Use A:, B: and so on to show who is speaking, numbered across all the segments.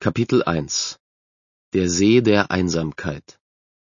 A: Kapitel 1 Der See der Einsamkeit.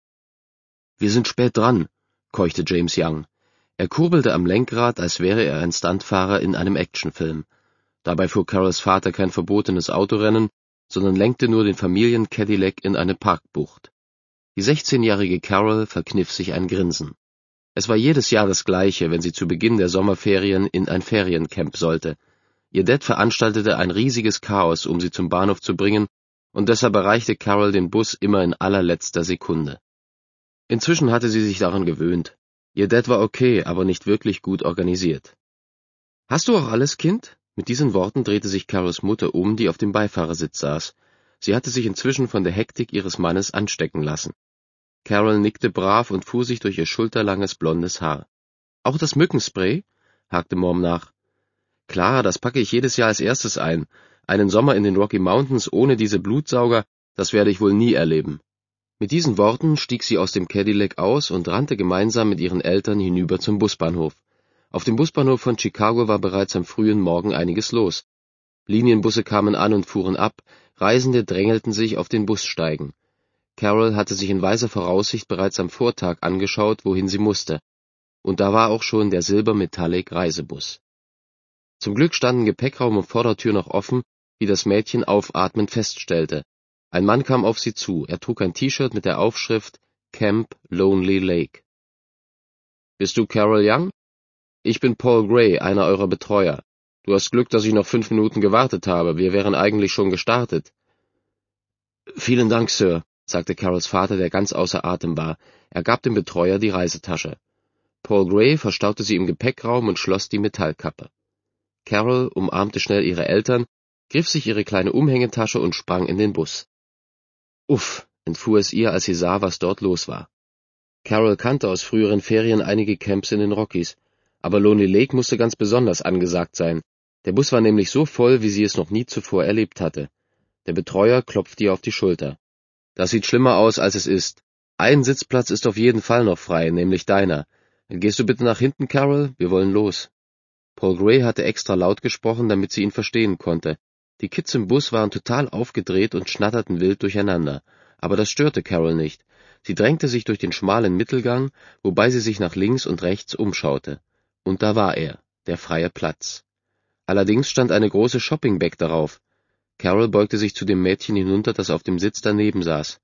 A: »Wir sind spät dran«, keuchte James Young. Er kurbelte am Lenkrad, als wäre er ein Stuntfahrer in einem Actionfilm. Dabei fuhr Carols Vater kein verbotenes Autorennen, sondern lenkte nur den Familien-Cadillac in eine Parkbucht. Die 16-jährige Carol verkniff sich ein Grinsen. Es war jedes Jahr das Gleiche, wenn sie zu Beginn der Sommerferien in ein Feriencamp sollte. Ihr Dad veranstaltete ein riesiges Chaos, um sie zum Bahnhof zu bringen, und deshalb erreichte Carol den Bus immer in allerletzter Sekunde. Inzwischen hatte sie sich daran gewöhnt. Ihr Dad war okay, aber nicht wirklich gut organisiert. »Hast du auch alles, Kind?« Mit diesen Worten drehte sich Carols Mutter um, die auf dem Beifahrersitz saß. Sie hatte sich inzwischen von der Hektik ihres Mannes anstecken lassen. Carol nickte brav und fuhr sich durch ihr schulterlanges blondes Haar. »Auch das Mückenspray?« hakte Mom nach. »Klar, das packe ich jedes Jahr als erstes ein. Einen Sommer in den Rocky Mountains ohne diese Blutsauger, das werde ich wohl nie erleben.« Mit diesen Worten stieg sie aus dem Cadillac aus und rannte gemeinsam mit ihren Eltern hinüber zum Busbahnhof. Auf dem Busbahnhof von Chicago war bereits am frühen Morgen einiges los. Linienbusse kamen an und fuhren ab, Reisende drängelten sich auf den Bussteigen. Carol hatte sich in weiser Voraussicht bereits am Vortag angeschaut, wohin sie musste. Und da war auch schon der Silber-Metallic-Reisebus. Zum Glück standen Gepäckraum und Vordertür noch offen, wie das Mädchen aufatmend feststellte. Ein Mann kam auf sie zu, er trug ein T-Shirt mit der Aufschrift »Camp Lonely Lake«. »Bist du Carol Young?« »Ich bin Paul Gray, einer eurer Betreuer. Du hast Glück, dass ich noch 5 Minuten gewartet habe, wir wären eigentlich schon gestartet.« »Vielen Dank, Sir«, sagte Carols Vater, der ganz außer Atem war. Er gab dem Betreuer die Reisetasche. Paul Gray verstaute sie im Gepäckraum und schloss die Metallkappe. Carol umarmte schnell ihre Eltern, griff sich ihre kleine Umhängetasche und sprang in den Bus. »Uff«, entfuhr es ihr, als sie sah, was dort los war. Carol kannte aus früheren Ferien einige Camps in den Rockies, aber Lonely Lake musste ganz besonders angesagt sein. Der Bus war nämlich so voll, wie sie es noch nie zuvor erlebt hatte. Der Betreuer klopfte ihr auf die Schulter. »Das sieht schlimmer aus, als es ist. Ein Sitzplatz ist auf jeden Fall noch frei, nämlich deiner. Gehst du bitte nach hinten, Carol? Wir wollen los.« Paul Gray hatte extra laut gesprochen, damit sie ihn verstehen konnte. Die Kids im Bus waren total aufgedreht und schnatterten wild durcheinander. Aber das störte Carol nicht. Sie drängte sich durch den schmalen Mittelgang, wobei sie sich nach links und rechts umschaute. Und da war er, der freie Platz. Allerdings stand eine große Shoppingbag darauf. Carol beugte sich zu dem Mädchen hinunter, das auf dem Sitz daneben saß.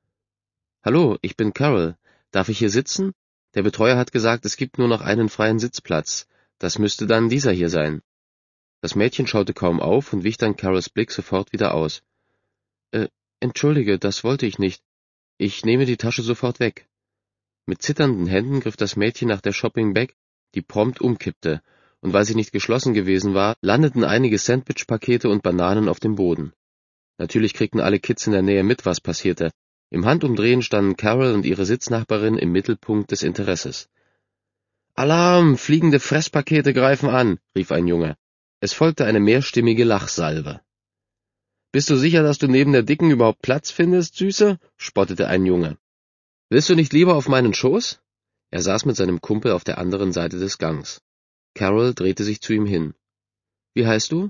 A: »Hallo, ich bin Carol. Darf ich hier sitzen? Der Betreuer hat gesagt, es gibt nur noch einen freien Sitzplatz. Das müsste dann dieser hier sein.« Das Mädchen schaute kaum auf und wich dann Carols Blick sofort wieder aus. »Entschuldige, das wollte ich nicht. Ich nehme die Tasche sofort weg.« Mit zitternden Händen griff das Mädchen nach der Shoppingbag, die prompt umkippte, und weil sie nicht geschlossen gewesen war, landeten einige Sandwich-Pakete und Bananen auf dem Boden. Natürlich kriegten alle Kids in der Nähe mit, was passierte. Im Handumdrehen standen Carol und ihre Sitznachbarin im Mittelpunkt des Interesses. »Alarm! Fliegende Fresspakete greifen an«, rief ein Junge. Es folgte eine mehrstimmige Lachsalve. »Bist du sicher, dass du neben der Dicken überhaupt Platz findest, Süße?« spottete ein Junge. »Willst du nicht lieber auf meinen Schoß?« Er saß mit seinem Kumpel auf der anderen Seite des Gangs. Carol drehte sich zu ihm hin. »Wie heißt du?«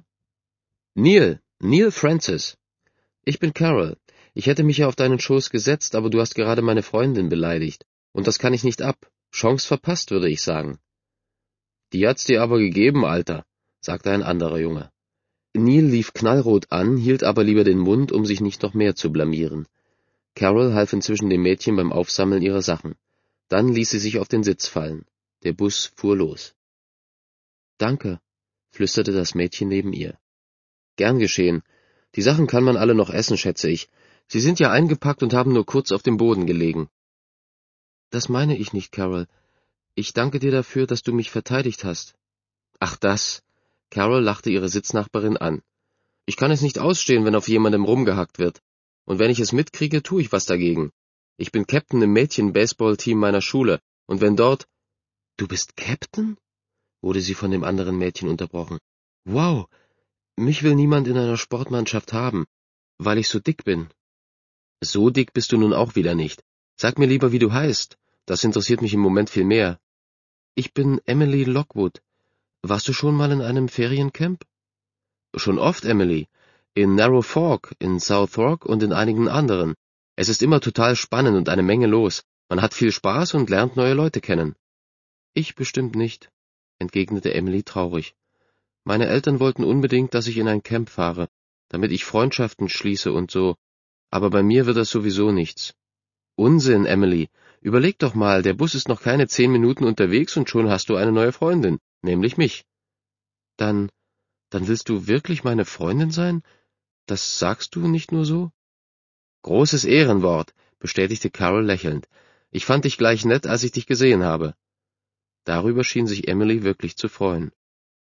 A: »Neil Francis.« »Ich bin Carol. Ich hätte mich ja auf deinen Schoß gesetzt, aber du hast gerade meine Freundin beleidigt. Und das kann ich nicht ab. Chance verpasst, würde ich sagen.« »Die hat's dir aber gegeben, Alter«, sagte ein anderer Junge. Neil lief knallrot an, hielt aber lieber den Mund, um sich nicht noch mehr zu blamieren. Carol half inzwischen dem Mädchen beim Aufsammeln ihrer Sachen. Dann ließ sie sich auf den Sitz fallen. Der Bus fuhr los. »Danke«, flüsterte das Mädchen neben ihr. »Gern geschehen. Die Sachen kann man alle noch essen, schätze ich. Sie sind ja eingepackt und haben nur kurz auf dem Boden gelegen.« »Das meine ich nicht, Carol. Ich danke dir dafür, dass du mich verteidigt hast.« »Ach das«, Carol lachte ihre Sitznachbarin an. »Ich kann es nicht ausstehen, wenn auf jemandem rumgehackt wird. Und wenn ich es mitkriege, tue ich was dagegen. Ich bin Captain im Mädchen-Baseball-Team meiner Schule, und wenn dort...« »Du bist Captain?«, wurde sie von dem anderen Mädchen unterbrochen. »Wow, mich will niemand in einer Sportmannschaft haben, weil ich so dick bin.« »So dick bist du nun auch wieder nicht. Sag mir lieber, wie du heißt. Das interessiert mich im Moment viel mehr.« »Ich bin Emily Lockwood. Warst du schon mal in einem Feriencamp?« »Schon oft, Emily. In Narrow Fork, in South Rock und in einigen anderen. Es ist immer total spannend und eine Menge los. Man hat viel Spaß und lernt neue Leute kennen. Ich bestimmt nicht, entgegnete Emily traurig. Meine Eltern wollten unbedingt, dass ich in ein Camp fahre, damit ich Freundschaften schließe und so, aber bei mir wird das sowieso nichts. Unsinn, Emily. Überleg doch mal, der Bus ist noch keine 10 Minuten unterwegs und schon hast du eine neue Freundin, nämlich mich. Dann willst du wirklich meine Freundin sein? Das sagst du nicht nur so? Großes Ehrenwort, bestätigte Carol lächelnd. Ich fand dich gleich nett, als ich dich gesehen habe. Darüber schien sich Emily wirklich zu freuen.